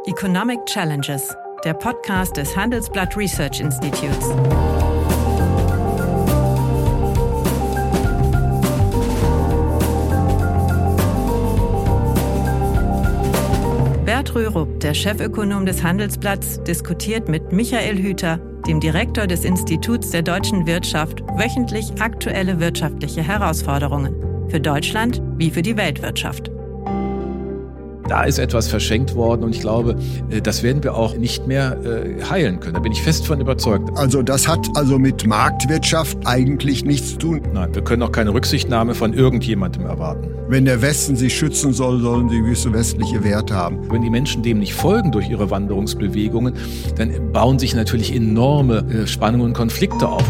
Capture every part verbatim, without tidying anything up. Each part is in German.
Economic Challenges, der Podcast des Handelsblatt Research Institutes. Bert Rürup, der Chefökonom des Handelsblatts, diskutiert mit Michael Hüter, dem Direktor des Instituts der deutschen Wirtschaft, wöchentlich aktuelle wirtschaftliche Herausforderungen. Für Deutschland wie für die Weltwirtschaft. Da ist etwas verschenkt worden und ich glaube, das werden wir auch nicht mehr heilen können. Da bin ich fest von überzeugt. Also das hat also mit Marktwirtschaft eigentlich nichts zu tun. Nein, wir können auch keine Rücksichtnahme von irgendjemandem erwarten. Wenn der Westen sich schützen soll, sollen sie gewisse westliche Werte haben. Wenn die Menschen dem nicht folgen durch ihre Wanderungsbewegungen, dann bauen sich natürlich enorme Spannungen und Konflikte auf.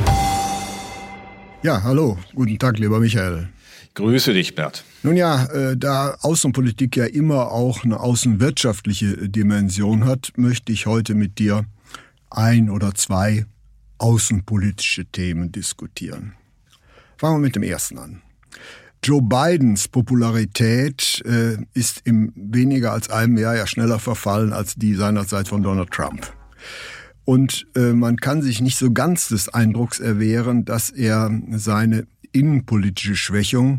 Ja, hallo, guten Tag, lieber Michael. Grüße dich, Bert. Nun ja, äh, da Außenpolitik ja immer auch eine außenwirtschaftliche Dimension hat, möchte ich heute mit dir ein oder zwei außenpolitische Themen diskutieren. Fangen wir mit dem ersten an. Joe Bidens Popularität äh, ist im weniger als einem Jahr ja schneller verfallen als die seinerzeit von Donald Trump. Und äh, man kann sich nicht so ganz des Eindrucks erwehren, dass er seine innenpolitische Schwächung,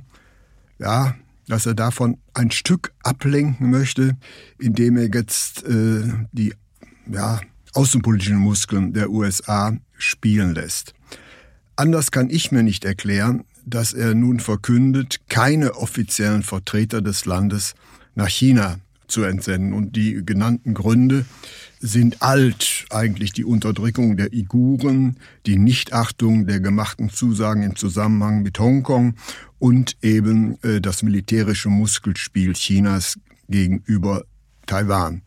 ja, dass er davon ein Stück ablenken möchte, indem er jetzt äh, die ja, außenpolitischen Muskeln der U S A spielen lässt. Anders kann ich mir nicht erklären, dass er nun verkündet, keine offiziellen Vertreter des Landes nach China zu entsenden. Und die genannten Gründe sind alt, eigentlich die Unterdrückung der Uiguren, die Nichtachtung der gemachten Zusagen im Zusammenhang mit Hongkong und eben äh, das militärische Muskelspiel Chinas gegenüber Taiwan.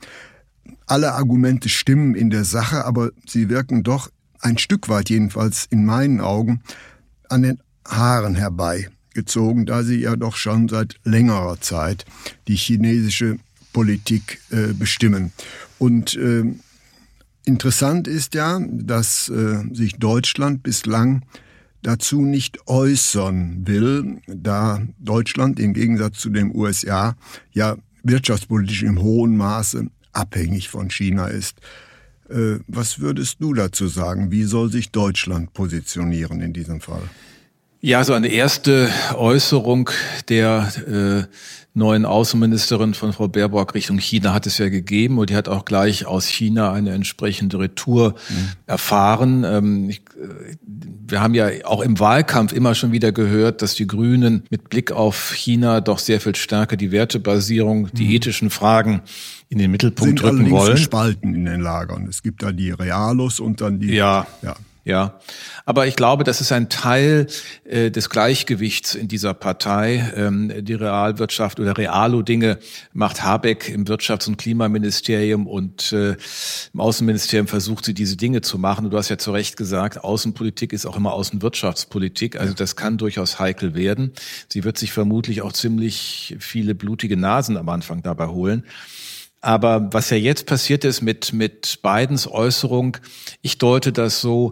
Alle Argumente stimmen in der Sache, aber sie wirken doch ein Stück weit, jedenfalls in meinen Augen, an den Haaren herbeigezogen, da sie ja doch schon seit längerer Zeit die chinesische Politik äh, bestimmen. Und äh, interessant ist ja, dass äh, sich Deutschland bislang dazu nicht äußern will, da Deutschland im Gegensatz zu den U S A ja wirtschaftspolitisch im hohen Maße abhängig von China ist. Äh, was würdest du dazu sagen? Wie soll sich Deutschland positionieren in diesem Fall? Ja, so eine erste Äußerung der äh, neuen Außenministerin von Frau Baerbock Richtung China hat es ja gegeben und die hat auch gleich aus China eine entsprechende Retour mhm. erfahren. Ähm, ich, wir haben ja auch im Wahlkampf immer schon wieder gehört, dass die Grünen mit Blick auf China doch sehr viel stärker die Wertebasierung, mhm. die ethischen Fragen in den Mittelpunkt Sind rücken wollen. Sind gespalten in den Lagern. Es gibt da die Realos und dann die... Ja, ja. Ja, aber ich glaube, das ist ein Teil äh, des Gleichgewichts in dieser Partei. Ähm, die Realwirtschaft oder Realo-Dinge macht Habeck im Wirtschafts- und Klimaministerium und äh, im Außenministerium versucht sie, diese Dinge zu machen. Und du hast ja zu Recht gesagt, Außenpolitik ist auch immer Außenwirtschaftspolitik. Also das kann durchaus heikel werden. Sie wird sich vermutlich auch ziemlich viele blutige Nasen am Anfang dabei holen. Aber was ja jetzt passiert ist mit, mit Bidens Äußerung, ich deute das so,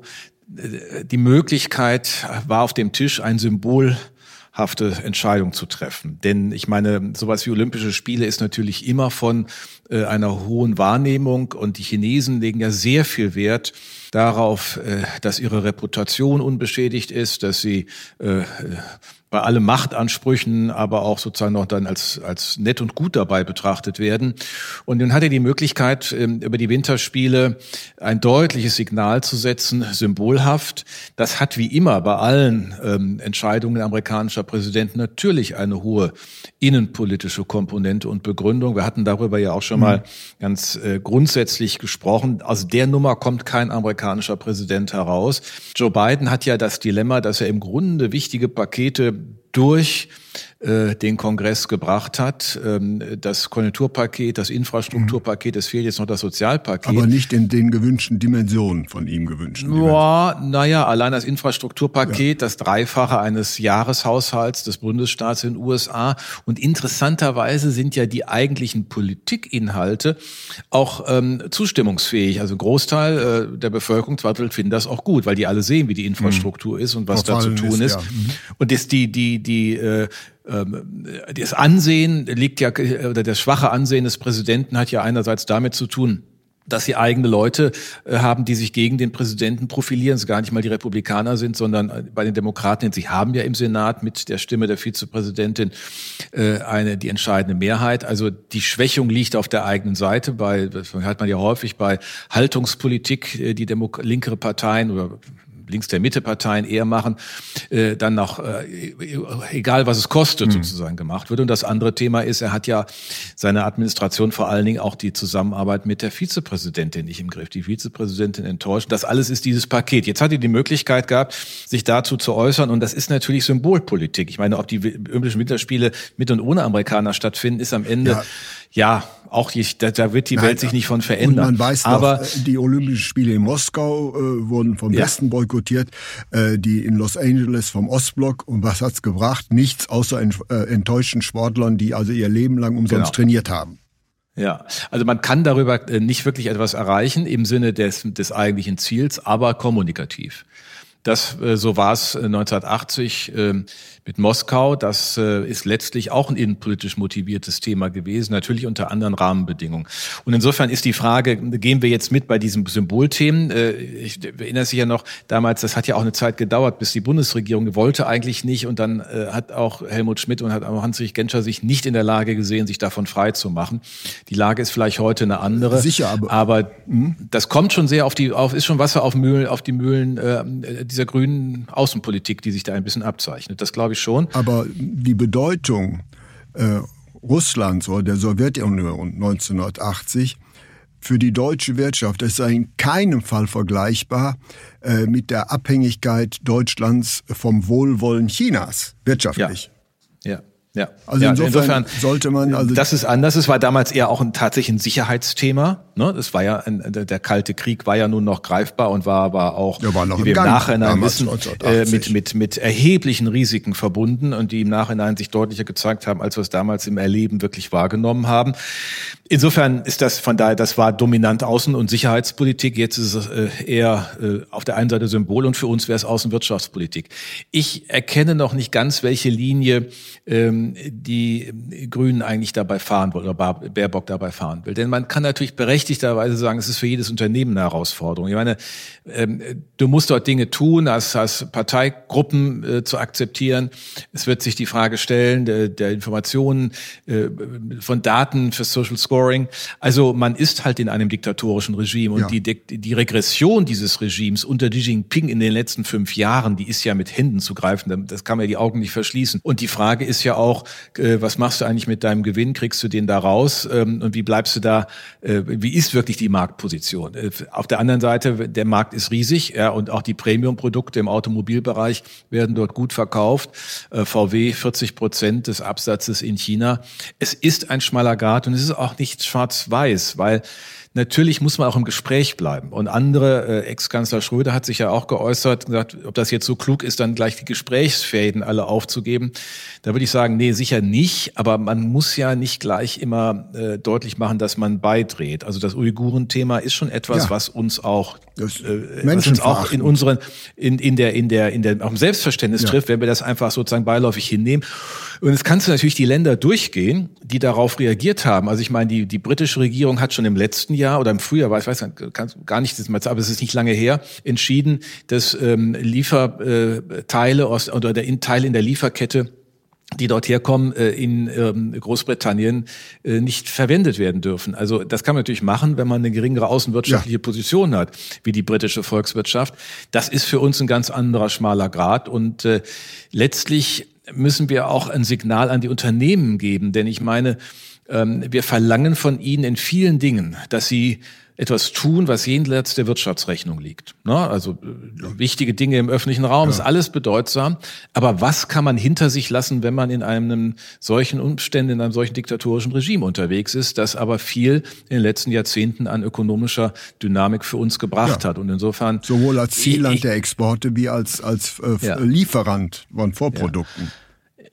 die Möglichkeit war auf dem Tisch, eine symbolhafte Entscheidung zu treffen. Denn ich meine, sowas wie Olympische Spiele ist natürlich immer von äh, einer hohen Wahrnehmung und die Chinesen legen ja sehr viel Wert darauf, äh, dass ihre Reputation unbeschädigt ist, dass sie äh, bei allen Machtansprüchen, aber auch sozusagen noch dann als als nett und gut dabei betrachtet werden. Und nun hat er die Möglichkeit, über die Winterspiele ein deutliches Signal zu setzen, symbolhaft. Das hat wie immer bei allen ähm, Entscheidungen amerikanischer Präsidenten natürlich eine hohe innenpolitische Komponente und Begründung. Wir hatten darüber ja auch schon mal ganz äh, grundsätzlich gesprochen. Aus der Nummer kommt kein amerikanischer Präsident heraus. Joe Biden hat ja das Dilemma, dass er im Grunde wichtige Pakete durch äh, den Kongress gebracht hat. Ähm, das Konjunkturpaket, das Infrastrukturpaket, es fehlt jetzt noch das Sozialpaket. Aber nicht in den gewünschten Dimensionen von ihm gewünschten. Ja, naja, allein das Infrastrukturpaket, ja. Das Dreifache eines Jahreshaushalts des Bundesstaats in den U S A. Und interessanterweise sind ja die eigentlichen Politikinhalte auch ähm, zustimmungsfähig. Also ein Großteil äh, der Bevölkerung, zwei Drittel, finden das auch gut, weil die alle sehen, wie die Infrastruktur mhm. ist und was da zu tun ist. ist. Ja. Mhm. Und das, die, die, die äh, Das Ansehen liegt ja, oder das schwache Ansehen des Präsidenten hat ja einerseits damit zu tun, dass sie eigene Leute äh, haben, die sich gegen den Präsidenten profilieren, es gar nicht mal die Republikaner sind, sondern bei den Demokraten, sie haben ja im Senat mit der Stimme der Vizepräsidentin äh, eine die entscheidende Mehrheit. Also die Schwächung liegt auf der eigenen Seite. Bei, das hat man ja häufig bei Haltungspolitik, äh, die Demo- linkere Parteien oder links der Mitte Parteien eher machen, äh, dann noch, äh, egal was es kostet, mhm. sozusagen gemacht wird. Und das andere Thema ist, er hat ja seine Administration vor allen Dingen auch die Zusammenarbeit mit der Vizepräsidentin nicht im Griff. Die Vizepräsidentin enttäuscht. Das alles ist dieses Paket. Jetzt hat er die Möglichkeit gehabt, sich dazu zu äußern. Und das ist natürlich Symbolpolitik. Ich meine, ob die Olympischen Winterspiele mit und ohne Amerikaner stattfinden, ist am Ende ja, ja auch die, da, da wird die Nein, Welt sich nicht von verändern. Und man weiß aber noch, die Olympischen Spiele in Moskau äh, wurden vom ja. Westen boykottiert, äh, die in Los Angeles vom Ostblock. Und was hat's gebracht? Nichts außer ent, äh, enttäuschten Sportlern, die also ihr Leben lang umsonst genau. trainiert haben. Ja, also man kann darüber nicht wirklich etwas erreichen im Sinne des, des eigentlichen Ziels, aber kommunikativ. Das, so war es neunzehnhundertachtzig mit Moskau. Das ist letztlich auch ein innenpolitisch motiviertes Thema gewesen, natürlich unter anderen Rahmenbedingungen. Und insofern ist die Frage, gehen wir jetzt mit bei diesen Symbolthemen? Ich erinnere sich ja noch damals, das hat ja auch eine Zeit gedauert, bis die Bundesregierung wollte eigentlich nicht. Und dann hat auch Helmut Schmidt und hat auch Hans-Dietrich Genscher sich nicht in der Lage gesehen, sich davon frei zu machen. Die Lage ist vielleicht heute eine andere. Sicher, aber, aber das kommt schon sehr auf die, auf, ist schon Wasser auf Mühlen, auf die Mühlen äh, dieser grünen Außenpolitik, die sich da ein bisschen abzeichnet. Das glaube ich schon. Aber die Bedeutung äh, Russlands oder der Sowjetunion neunzehnhundertachtzig für die deutsche Wirtschaft ist in keinem Fall vergleichbar äh, mit der Abhängigkeit Deutschlands vom Wohlwollen Chinas wirtschaftlich. Ja, ja. Ja, also ja, insofern, insofern sollte man also das ist anders. Es war damals eher auch ein tatsächlich ein Sicherheitsthema. Ne, das war ja ein, der Kalte Krieg war ja nun noch greifbar und war aber auch, ja, war noch wie wir im Gang, Nachhinein wissen, äh, mit mit mit erheblichen Risiken verbunden und die im Nachhinein sich deutlicher gezeigt haben, als wir es damals im Erleben wirklich wahrgenommen haben. Insofern ist das von daher, das war dominant Außen- und Sicherheitspolitik. Jetzt ist es äh, eher äh, auf der einen Seite Symbol und für uns wäre es Außenwirtschaftspolitik. Ich erkenne noch nicht ganz, welche Linie ähm, die Grünen eigentlich dabei fahren wollen oder Baerbock dabei fahren will. Denn man kann natürlich berechtigterweise sagen, es ist für jedes Unternehmen eine Herausforderung. Ich meine, ähm, du musst dort Dinge tun, hast, hast Parteigruppen äh, zu akzeptieren. Es wird sich die Frage stellen, der, der Informationen äh, von Daten für Social Scoring. Also man ist halt in einem diktatorischen Regime und ja. die, die Regression dieses Regimes unter Xi Jinping in den letzten fünf Jahren, die ist ja mit Händen zu greifen. Das kann man ja die Augen nicht verschließen. Und die Frage ist ja auch, was machst du eigentlich mit deinem Gewinn? Kriegst du den da raus? Und wie bleibst du da? Wie ist wirklich die Marktposition? Auf der anderen Seite, der Markt ist riesig, ja, und auch die Premium-Produkte im Automobilbereich werden dort gut verkauft. V W vierzig Prozent des Absatzes in China. Es ist ein schmaler Grat und es ist auch nicht schwarz-weiß, weil natürlich muss man auch im Gespräch bleiben. Und andere, äh, Ex-Kanzler Schröder hat sich ja auch geäußert, gesagt, ob das jetzt so klug ist, dann gleich die Gesprächsfäden alle aufzugeben. Da würde ich sagen, nee, sicher nicht. Aber man muss ja nicht gleich immer äh, deutlich machen, dass man beidreht. Also das Uiguren-Thema ist schon etwas, ja. was uns auch, äh, was uns auch in unseren, in, in der, in der, in der, auch im Selbstverständnis ja. trifft, wenn wir das einfach sozusagen beiläufig hinnehmen. Und jetzt kannst du natürlich die Länder durchgehen, die darauf reagiert haben. Also ich meine, die, die britische Regierung hat schon im letzten Jahr oder im Frühjahr, ich weiß gar nicht, aber es ist nicht lange her, entschieden, dass ähm, Lieferteile aus, oder der in, Teile in der Lieferkette, die dort herkommen, in Großbritannien nicht verwendet werden dürfen. Also das kann man natürlich machen, wenn man eine geringere außenwirtschaftliche ja. Position hat, wie die britische Volkswirtschaft. Das ist für uns ein ganz anderer schmaler Grat und äh, letztlich müssen wir auch ein Signal an die Unternehmen geben, denn ich meine, ähm, wir verlangen von ihnen in vielen Dingen, dass sie etwas tun, was jenseits der Wirtschaftsrechnung liegt. Ne? Also äh, wichtige Dinge im öffentlichen Raum, ja. ist alles bedeutsam. Aber was kann man hinter sich lassen, wenn man in einem solchen Umständen, in einem solchen diktatorischen Regime unterwegs ist, das aber viel in den letzten Jahrzehnten an ökonomischer Dynamik für uns gebracht ja. hat. Und insofern sowohl als Zielland der Exporte wie als als äh, ja. Lieferant von Vorprodukten. Ja.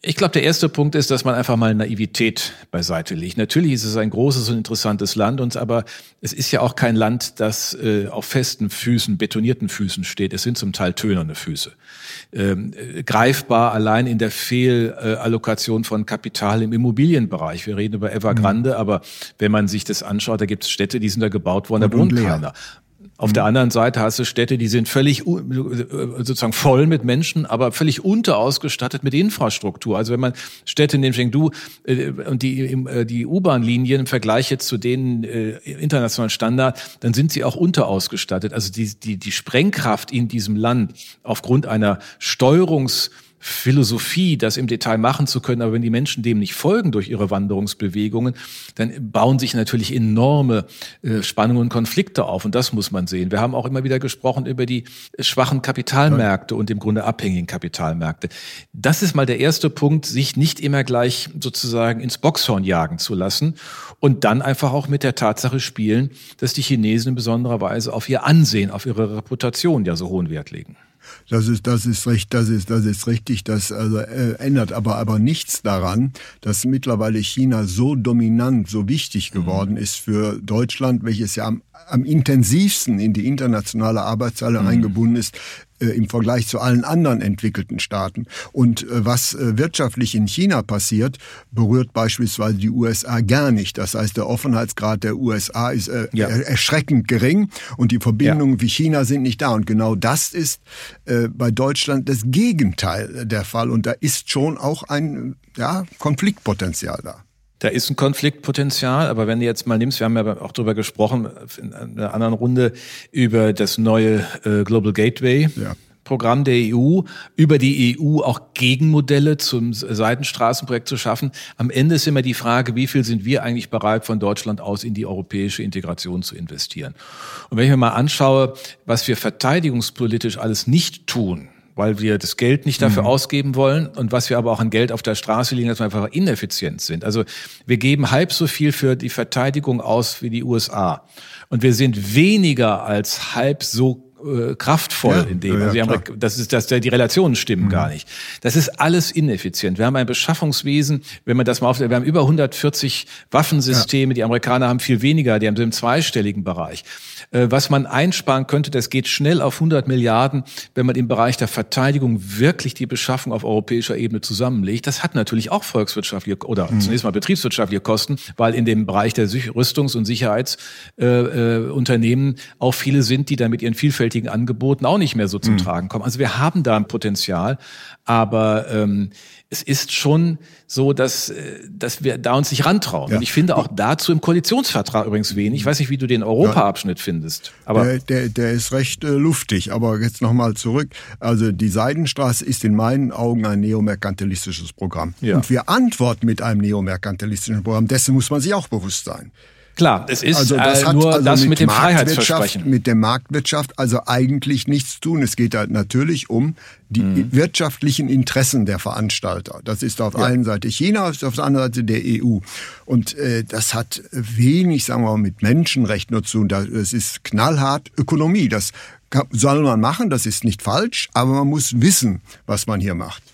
Ich glaube, der erste Punkt ist, dass man einfach mal Naivität beiseite legt. Natürlich ist es ein großes und interessantes Land, und aber es ist ja auch kein Land, das äh, auf festen Füßen, betonierten Füßen steht. Es sind zum Teil tönerne Füße. Ähm, äh, greifbar allein in der Fehlallokation von Kapital im Immobilienbereich. Wir reden über Evergrande, mhm. aber wenn man sich das anschaut, da gibt es Städte, die sind da gebaut worden, da wohnt keiner. Auf mhm. der anderen Seite hast du Städte, die sind völlig sozusagen voll mit Menschen, aber völlig unterausgestattet mit Infrastruktur. Also wenn man Städte nimmt, du äh, und die äh, die U-Bahn-Linien im Vergleich jetzt zu den äh, internationalen Standard, dann sind sie auch unterausgestattet. Also die die die Sprengkraft in diesem Land aufgrund einer Steuerungs Philosophie, das im Detail machen zu können, aber wenn die Menschen dem nicht folgen durch ihre Wanderungsbewegungen, dann bauen sich natürlich enorme äh, Spannungen und Konflikte auf, und das muss man sehen. Wir haben auch immer wieder gesprochen über die schwachen Kapitalmärkte und im Grunde abhängigen Kapitalmärkte. Das ist mal der erste Punkt, sich nicht immer gleich sozusagen ins Boxhorn jagen zu lassen und dann einfach auch mit der Tatsache spielen, dass die Chinesen in besonderer Weise auf ihr Ansehen, auf ihre Reputation ja so hohen Wert legen. Das ist, das ist recht, das ist, das ist richtig. Das also, äh, ändert aber, aber nichts daran, dass mittlerweile China so dominant, so wichtig geworden ist für Deutschland, welches ja am, am intensivsten in die internationale Arbeitshalle mhm. eingebunden ist, äh, im Vergleich zu allen anderen entwickelten Staaten. Und äh, was äh, wirtschaftlich in China passiert, berührt beispielsweise die U S A gar nicht. Das heißt, der Offenheitsgrad der U S A ist äh, ja. erschreckend gering und die Verbindungen ja. wie China sind nicht da. Und genau das ist äh, bei Deutschland das Gegenteil der Fall. Und da ist schon auch ein ja, Konfliktpotenzial da. Da ist ein Konfliktpotenzial, aber wenn du jetzt mal nimmst, wir haben ja auch darüber gesprochen, in einer anderen Runde, über das neue äh, Global Gateway ja. Programm der E U, über die E U auch Gegenmodelle zum Seidenstraßenprojekt zu schaffen. Am Ende ist immer die Frage, wie viel sind wir eigentlich bereit, von Deutschland aus in die europäische Integration zu investieren? Und wenn ich mir mal anschaue, was wir verteidigungspolitisch alles nicht tun, weil wir das Geld nicht dafür mhm. ausgeben wollen und was wir aber auch an Geld auf der Straße liegen, dass wir einfach ineffizient sind. Also wir geben halb so viel für die Verteidigung aus wie die U S A. Und wir sind weniger als halb so äh, kraftvoll ja, in dem. Also ja, die das ist, das, die Relationen stimmen mhm. gar nicht. Das ist alles ineffizient. Wir haben ein Beschaffungswesen, wenn man das mal auf, wir haben über hundertvierzig Waffensysteme. Ja. Die Amerikaner haben viel weniger, die haben so im zweistelligen Bereich. Was man einsparen könnte, das geht schnell auf hundert Milliarden, wenn man im Bereich der Verteidigung wirklich die Beschaffung auf europäischer Ebene zusammenlegt. Das hat natürlich auch volkswirtschaftliche oder mhm. zunächst mal betriebswirtschaftliche Kosten, weil in dem Bereich der Rüstungs- und Sicherheitsunternehmen äh, auch viele sind, die dann mit ihren vielfältigen Angeboten auch nicht mehr so zum mhm. Tragen kommen. Also wir haben da ein Potenzial, aber ähm, es ist schon so, dass, dass wir da uns nicht rantrauen. Ja. Und ich finde auch dazu im Koalitionsvertrag übrigens wenig. Ich weiß nicht, wie du den Europaabschnitt ja. findest. Aber der, der, der ist recht äh, luftig. Aber jetzt nochmal zurück. Also die Seidenstraße ist in meinen Augen ein neomerkantilistisches Programm. Ja. Und wir antworten mit einem neomerkantilistischen Programm. Dessen muss man sich auch bewusst sein. Klar, es ist also das äh, hat nur also das mit, mit dem Marktwirtschaft, Freiheitsversprechen. Mit der Marktwirtschaft also eigentlich nichts zu tun. Es geht halt natürlich um die mhm. wirtschaftlichen Interessen der Veranstalter. Das ist auf der ja. einen Seite China, auf der anderen Seite der E U. Und äh, das hat wenig, sagen wir mal, mit Menschenrechten zu tun. Das ist knallhart Ökonomie. Das kann, soll man machen, das ist nicht falsch, aber man muss wissen, was man hier macht.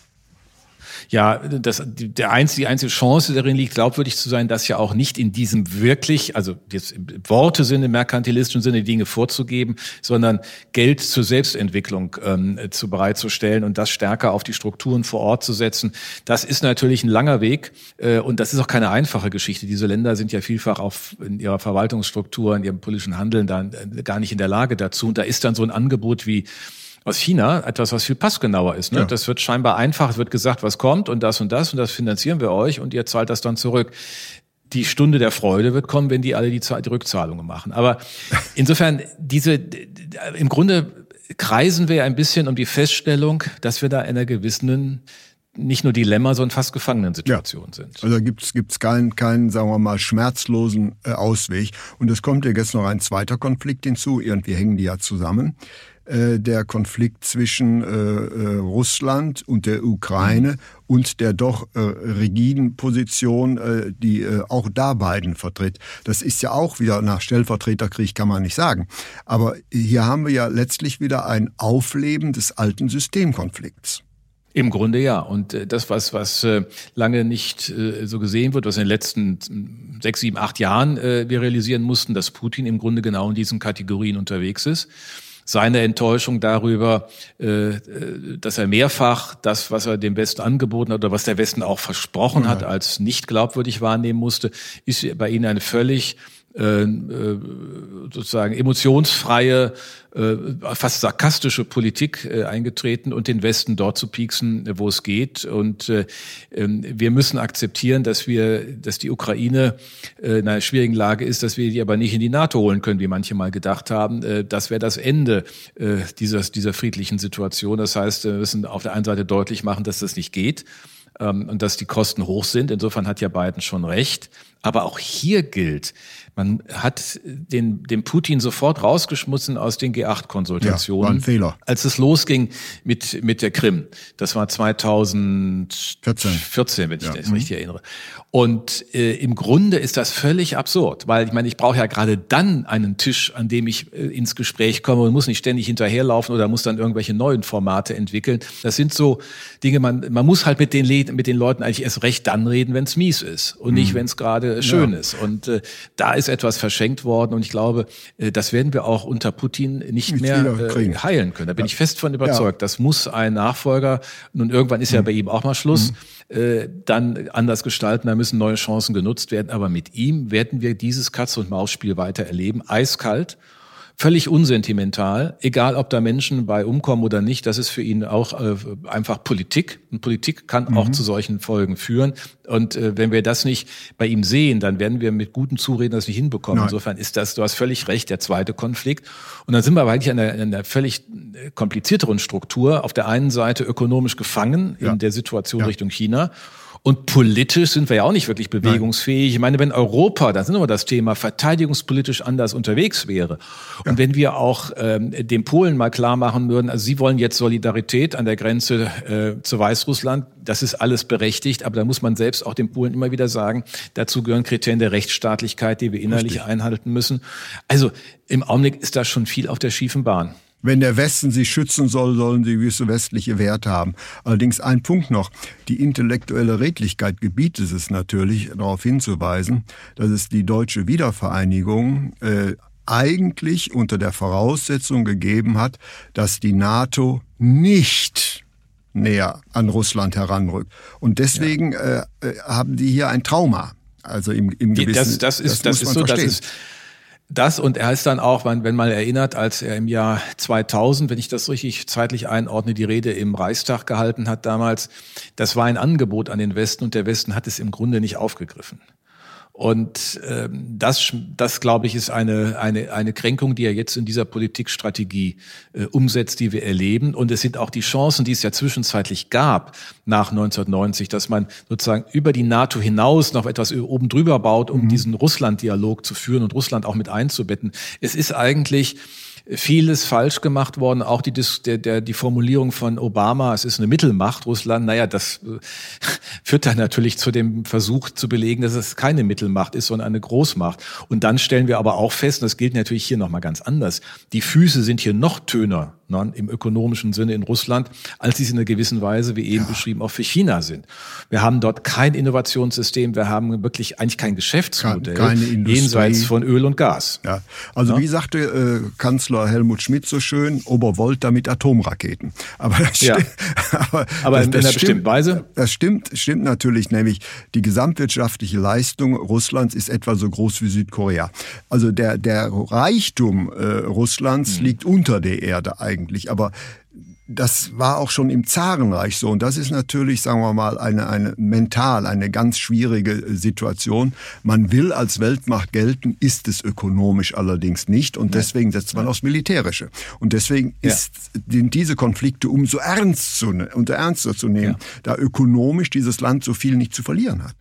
Ja, das, der einzige, die einzige Chance darin liegt, glaubwürdig zu sein, das ja auch nicht in diesem wirklich, also jetzt im Worte-Sinne, im merkantilistischen Sinne, Dinge vorzugeben, sondern Geld zur Selbstentwicklung ähm, zu bereitzustellen und das stärker auf die Strukturen vor Ort zu setzen. Das ist natürlich ein langer Weg äh, und das ist auch keine einfache Geschichte. Diese Länder sind ja vielfach auf, in ihrer Verwaltungsstruktur, in ihrem politischen Handeln dann äh, gar nicht in der Lage dazu. Und da ist dann so ein Angebot wie aus China etwas, was viel passgenauer ist. Ne? Ja. Das wird scheinbar einfach, es wird gesagt, was kommt und das und das und das finanzieren wir euch und ihr zahlt das dann zurück. Die Stunde der Freude wird kommen, wenn die alle die, die Rückzahlungen machen. Aber insofern, diese, im Grunde kreisen wir ein bisschen um die Feststellung, dass wir da in einer gewissen, nicht nur Dilemma, sondern fast Gefangenensituation ja. sind. Also gibt es gibt's keinen, keinen, sagen wir mal, schmerzlosen äh, Ausweg. Und es kommt ja jetzt noch ein zweiter Konflikt hinzu. Irgendwie hängen die ja zusammen. Der Konflikt zwischen äh, Russland und der Ukraine mhm. und der doch äh, rigiden Position, äh, die äh, auch da Biden vertritt. Das ist ja auch wieder nach Stellvertreterkrieg, kann man nicht sagen. Aber hier haben wir ja letztlich wieder ein Aufleben des alten Systemkonflikts. Im Grunde ja. Und äh, das, was was äh, lange nicht äh, so gesehen wird, was in den letzten sechs, sieben, acht Jahren äh, wir realisieren mussten, dass Putin im Grunde genau in diesen Kategorien unterwegs ist. Seine Enttäuschung darüber, äh, dass er mehrfach das, was er dem Westen angeboten hat oder was der Westen auch versprochen ja. hat, als nicht glaubwürdig wahrnehmen musste, ist bei Ihnen eine völlig äh, sozusagen emotionsfreie, äh, fast sarkastische Politik äh, eingetreten und den Westen dort zu pieksen, wo es geht. Und äh, wir müssen akzeptieren, dass wir, dass die Ukraine äh, in einer schwierigen Lage ist, dass wir die aber nicht in die NATO holen können, wie manche mal gedacht haben. Äh, das wäre das Ende äh, dieser, dieser friedlichen Situation. Das heißt, wir müssen auf der einen Seite deutlich machen, dass das nicht geht ähm, und dass die Kosten hoch sind. Insofern hat ja Biden schon recht. Aber auch hier gilt, man hat den, den Putin sofort rausgeschmissen aus den G acht Konsultationen. Ja, war ein Fehler. Als es losging mit, mit der Krim. Das war zweitausendvierzehn, wenn ich ja. das richtig erinnere. Und äh, im Grunde ist das völlig absurd, weil ich meine, ich brauche ja gerade dann einen Tisch, an dem ich äh, ins Gespräch komme und muss nicht ständig hinterherlaufen oder muss dann irgendwelche neuen Formate entwickeln. Das sind so Dinge, man, man muss halt mit den, mit den Leuten eigentlich erst recht dann reden, wenn es mies ist und nicht, wenn es gerade schön ja. ist. Und äh, da ist etwas verschenkt worden und ich glaube, äh, das werden wir auch unter Putin nicht, nicht mehr äh, heilen können. Da bin ja. ich fest von überzeugt. Ja. Das muss ein Nachfolger, nun irgendwann ist mhm. ja bei ihm auch mal Schluss, mhm. äh, dann anders gestalten, da müssen neue Chancen genutzt werden. Aber mit ihm werden wir dieses Katz-und-Maus-Spiel weiter erleben, eiskalt, völlig unsentimental, egal ob da Menschen bei umkommen oder nicht, das ist für ihn auch äh, einfach Politik. Und Politik kann mhm. auch zu solchen Folgen führen. Und äh, wenn wir das nicht bei ihm sehen, dann werden wir mit guten Zureden das nicht hinbekommen. Nein. Insofern ist das, du hast völlig recht, der zweite Konflikt. Und dann sind wir aber eigentlich an einer, an einer völlig komplizierteren Struktur. Auf der einen Seite ökonomisch gefangen ja. in der Situation ja. Richtung China. Und politisch sind wir ja auch nicht wirklich bewegungsfähig. Nein. Ich meine, wenn Europa, das ist immer das Thema, verteidigungspolitisch anders unterwegs wäre und ja. wenn wir auch ähm, den Polen mal klar machen würden, also sie wollen jetzt Solidarität an der Grenze äh, zu Weißrussland, das ist alles berechtigt, aber da muss man selbst auch den Polen immer wieder sagen, dazu gehören Kriterien der Rechtsstaatlichkeit, die wir innerlich Richtig. einhalten müssen. Also im Augenblick ist da schon viel auf der schiefen Bahn. Wenn der Westen sie schützen soll, sollen sie gewisse westliche Werte haben. Allerdings ein Punkt noch. Die intellektuelle Redlichkeit gebietet es natürlich, darauf hinzuweisen, dass es die deutsche Wiedervereinigung äh, eigentlich unter der Voraussetzung gegeben hat, dass die NATO nicht näher an Russland heranrückt. Und deswegen ja. äh, haben die hier ein Trauma. Also im, im gewissen, das, das ist, das, das ist so, das ist Das und er ist dann auch, wenn man erinnert, als er im Jahr zweitausend, wenn ich das richtig zeitlich einordne, die Rede im Reichstag gehalten hat damals, das war ein Angebot an den Westen und der Westen hat es im Grunde nicht aufgegriffen. Und ähm, das, das glaube ich, ist eine eine eine Kränkung, die er jetzt in dieser Politikstrategie äh, umsetzt, die wir erleben. Und es sind auch die Chancen, die es ja zwischenzeitlich gab nach neunzehnhundertneunzig, dass man sozusagen über die NATO hinaus noch etwas oben drüber baut, um mhm. diesen Russland-Dialog zu führen und Russland auch mit einzubetten. Es ist eigentlich vieles falsch gemacht worden, auch die, der, der, die Formulierung von Obama, es ist eine Mittelmacht, Russland, naja, das äh, führt dann natürlich zu dem Versuch zu belegen, dass es keine Mittelmacht ist, sondern eine Großmacht. Und dann stellen wir aber auch fest, und das gilt natürlich hier nochmal ganz anders, die Füße sind hier noch töner, ne, im ökonomischen Sinne in Russland, als sie es in einer gewissen Weise, wie eben ja. beschrieben, auch für China sind. Wir haben dort kein Innovationssystem, wir haben wirklich eigentlich kein Geschäftsmodell, keine Industrie. Jenseits von Öl und Gas. Ja. Also ja? wie sagte äh, Kanzler Helmut Schmidt so schön, Obervolta mit Atomraketen. Aber das ja. stimmt, aber, aber das, in das einer stimmt, bestimmten Weise? Das stimmt, stimmt natürlich, nämlich die gesamtwirtschaftliche Leistung Russlands ist etwa so groß wie Südkorea. Also der, der Reichtum äh, Russlands hm. liegt unter der Erde eigentlich, aber das war auch schon im Zarenreich so. Und das ist natürlich, sagen wir mal, eine, eine mental eine ganz schwierige Situation. Man will als Weltmacht gelten, ist es ökonomisch allerdings nicht. Und deswegen setzt man aufs Militärische. Und deswegen ja. ist, sind diese Konflikte umso ernst zu, umso ernster zu nehmen, ja. da ökonomisch dieses Land so viel nicht zu verlieren hat.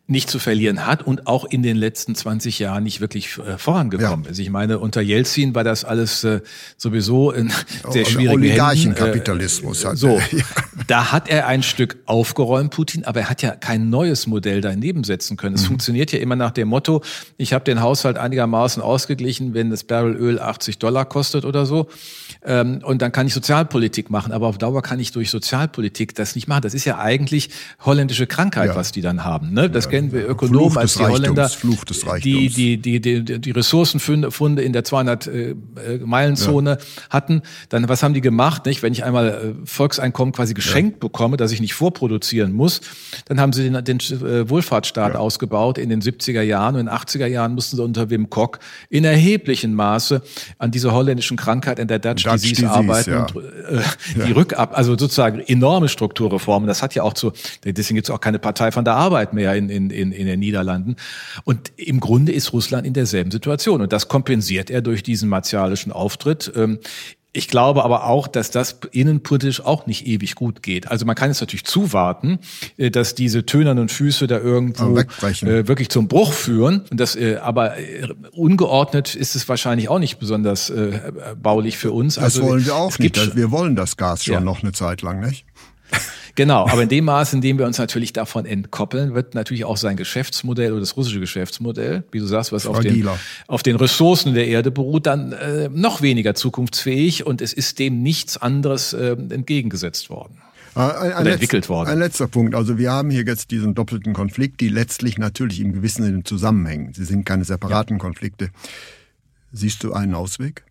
nicht zu verlieren hat und auch in den letzten zwanzig Jahren nicht wirklich äh, vorangekommen ja. ist. Ich meine, unter Jelzin war das alles äh, sowieso in sehr schwierigen Oligarchenkapitalismus. Äh, so, ja. Da hat er ein Stück aufgeräumt, Putin, aber er hat ja kein neues Modell daneben setzen können. Es mhm. funktioniert ja immer nach dem Motto, ich habe den Haushalt einigermaßen ausgeglichen, wenn das Barrel Öl achtzig Dollar kostet oder so. Ähm, und dann kann ich Sozialpolitik machen. Aber auf Dauer kann ich durch Sozialpolitik das nicht machen. Das ist ja eigentlich holländische Krankheit, ja. was die dann haben. Ne? Das ja. kennen wir Ökonomen als die Reichtums, Holländer, Fluch des die, die, die, die, die Ressourcenfunde in der zweihundert-Meilen-Zone äh, ja. hatten. Dann, was haben die gemacht? Nicht? Wenn ich einmal äh, Volkseinkommen quasi geschenkt ja. bekomme, dass ich nicht vorproduzieren muss, dann haben sie den, den äh, Wohlfahrtsstaat ja. ausgebaut in den siebziger Jahren. Und in den achtziger Jahren mussten sie unter Wim Kok in erheblichem Maße an dieser holländischen Krankheit, in der Dutch, Dutch Disease, Disease arbeiten ja. und äh, die ja. Rückab, also sozusagen enorme Strukturreformen. Das hat ja auch zu, deswegen gibt es auch keine Partei von der Arbeit mehr in, in, in, in den Niederlanden. Und im Grunde ist Russland in derselben Situation. Und das kompensiert er durch diesen martialischen Auftritt. Ich glaube aber auch, dass das innenpolitisch auch nicht ewig gut geht. Also man kann jetzt natürlich zuwarten, dass diese tönernen Füße da irgendwo äh, wirklich zum Bruch führen. Und das, äh, aber äh, ungeordnet ist es wahrscheinlich auch nicht besonders äh, baulich für uns. Das also, wollen wir auch nicht. Wir wollen das Gas schon ja. noch eine Zeit lang, nicht? Genau, aber in dem Maß, in dem wir uns natürlich davon entkoppeln, wird natürlich auch sein Geschäftsmodell oder das russische Geschäftsmodell, wie du sagst, was auf den, auf den Ressourcen der Erde beruht, dann äh, noch weniger zukunftsfähig und es ist dem nichts anderes äh, entgegengesetzt worden. Ein, ein oder letzt, entwickelt worden. Ein letzter Punkt. Also wir haben hier jetzt diesen doppelten Konflikt, die letztlich natürlich im gewissen Sinne zusammenhängen. Sie sind keine separaten ja. Konflikte. Siehst du einen Ausweg?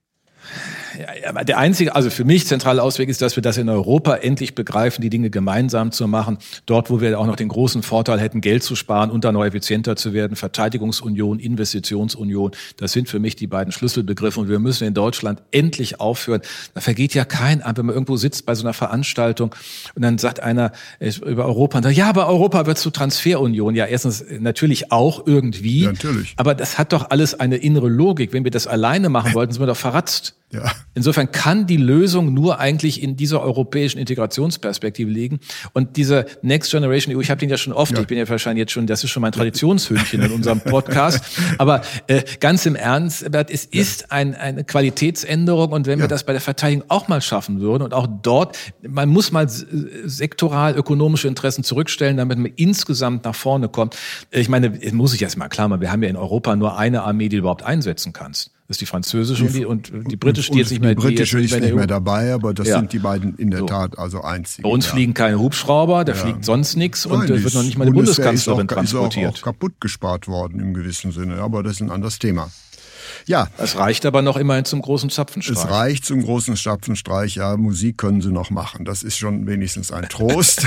Ja, der einzige, also für mich zentrale Ausweg ist, dass wir das in Europa endlich begreifen, die Dinge gemeinsam zu machen. Dort, wo wir auch noch den großen Vorteil hätten, Geld zu sparen und dann noch effizienter zu werden. Verteidigungsunion, Investitionsunion, das sind für mich die beiden Schlüsselbegriffe. Und wir müssen in Deutschland endlich aufhören. Da vergeht ja kein, wenn man irgendwo sitzt bei so einer Veranstaltung und dann sagt einer über Europa, und sagt, ja, aber Europa wird zur Transferunion. Ja, erstens natürlich auch irgendwie. Ja, natürlich. Aber das hat doch alles eine innere Logik. Wenn wir das alleine machen wollten, sind wir doch verratzt. Ja. Insofern kann die Lösung nur eigentlich in dieser europäischen Integrationsperspektive liegen. Und diese Next Generation E U, ich habe den ja schon oft, ja. ich bin ja wahrscheinlich jetzt schon, das ist schon mein Traditionshündchen in unserem Podcast. Aber äh, ganz im Ernst, Bert, es ja. ist ein, eine Qualitätsänderung. Und wenn ja. wir das bei der Verteidigung auch mal schaffen würden und auch dort, man muss mal sektoral ökonomische Interessen zurückstellen, damit man insgesamt nach vorne kommt. Ich meine, muss ich erst mal klar machen, wir haben ja in Europa nur eine Armee, die du überhaupt einsetzen kannst. Das ist die französische die, und die britische, die jetzt nicht mehr, die britische die ist nicht mehr dabei, aber das ja. sind die beiden in der so. Tat also einzig. Bei uns ja. fliegen keine Hubschrauber, da ja. fliegt sonst nichts und da wird noch nicht mal eine Bundeskanzlerin ist auch, transportiert. Ist auch, auch kaputt gespart worden im gewissen Sinne, aber das ist ein anderes Thema. Ja. Es reicht aber noch immerhin zum großen Zapfenstreich. Es reicht zum großen Zapfenstreich, ja, Musik können sie noch machen. Das ist schon wenigstens ein Trost.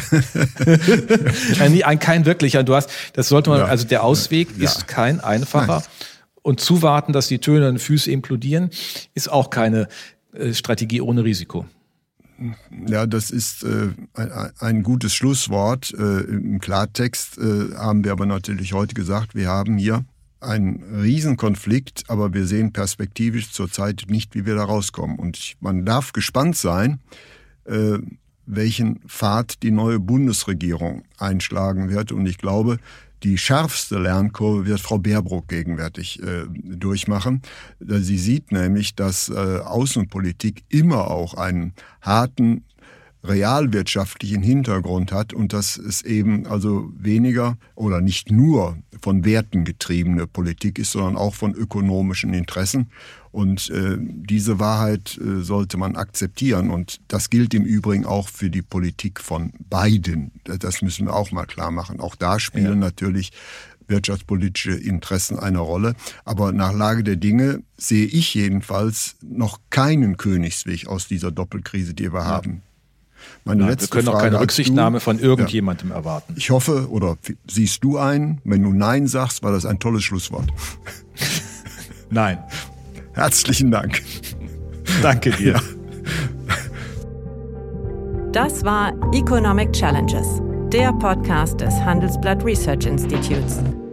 ein, ein, kein wirklicher, du hast, das sollte man, ja. also der Ausweg ja. ist kein einfacher. Nein. Und zuwarten, dass die tönernen Füße implodieren, ist auch keine äh, Strategie ohne Risiko. Ja, das ist äh, ein, ein gutes Schlusswort. Äh, im Klartext äh, haben wir aber natürlich heute gesagt, wir haben hier einen Riesenkonflikt, aber wir sehen perspektivisch zurzeit nicht, wie wir da rauskommen. Und ich, man darf gespannt sein, äh, welchen Pfad die neue Bundesregierung einschlagen wird. Und ich glaube, die schärfste Lernkurve wird Frau Baerbock gegenwärtig äh, durchmachen. Sie sieht nämlich, dass äh, Außenpolitik immer auch einen harten realwirtschaftlichen Hintergrund hat und dass es eben also weniger oder nicht nur von Werten getriebene Politik ist, sondern auch von ökonomischen Interessen. Und äh, diese Wahrheit äh, sollte man akzeptieren. Und das gilt im Übrigen auch für die Politik von Biden. Das müssen wir auch mal klar machen. Auch da spielen ja. natürlich wirtschaftspolitische Interessen eine Rolle. Aber nach Lage der Dinge sehe ich jedenfalls noch keinen Königsweg aus dieser Doppelkrise, die wir ja. haben. Meine Nein, letzte wir können auch Frage keine Rücksichtnahme du, von irgendjemandem ja. erwarten. Ich hoffe, oder siehst du einen? Wenn du Nein sagst, war das ein tolles Schlusswort. Nein. Herzlichen Dank. Danke dir. Ja. Das war Economic Challenges, der Podcast des Handelsblatt Research Institutes.